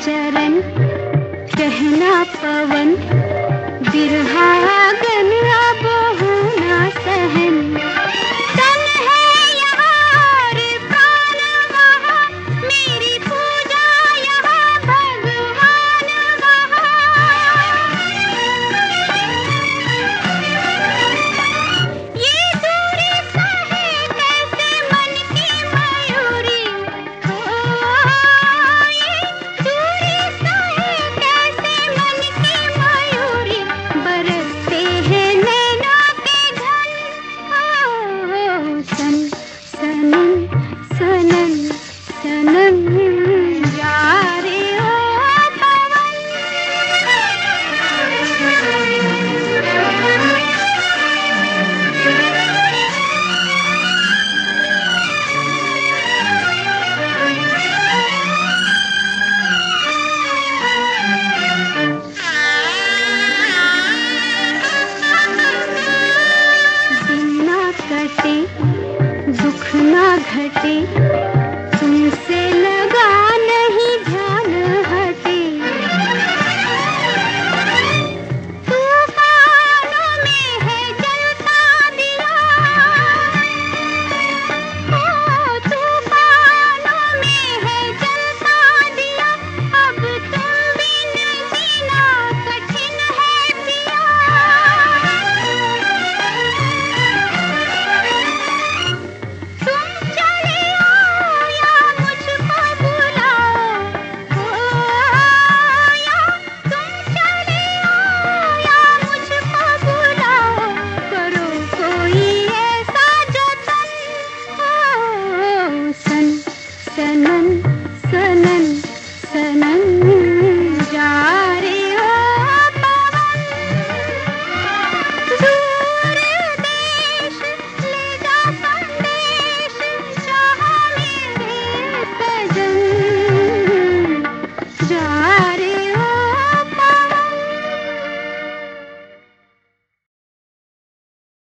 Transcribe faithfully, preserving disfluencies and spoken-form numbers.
चरण कहना पवन बिरहा गन अब होना सहन तन है यहाँ और प्राण वहाँ मेरी पूजा यहाँ भगवान वहाँ ये दूरी सहे कैसे मन की मयूरी हो ये दूरी सहे कैसे मन की मयूरी बरसते हैं नैना के घन ओ सन सनन सनन सनन यारे ओ दिन ना कटे दुख ना घटे तुमसे लगा नहीं ध्यान हटे तूफानों में है जलता दिया ओ तूफानों में है जलता दिया अब तुम बिन जीना कठिन है पिया तुम चले आओ या मुझको बुलाओ हो या तुम चले आओ या मुझको बुलाओ करो कोई ऐसा जतन ओ सन सनन सनन सनन जा रे ओ पवन दूर देश ले जा संदेश जहाँ मेरे सजन जा रे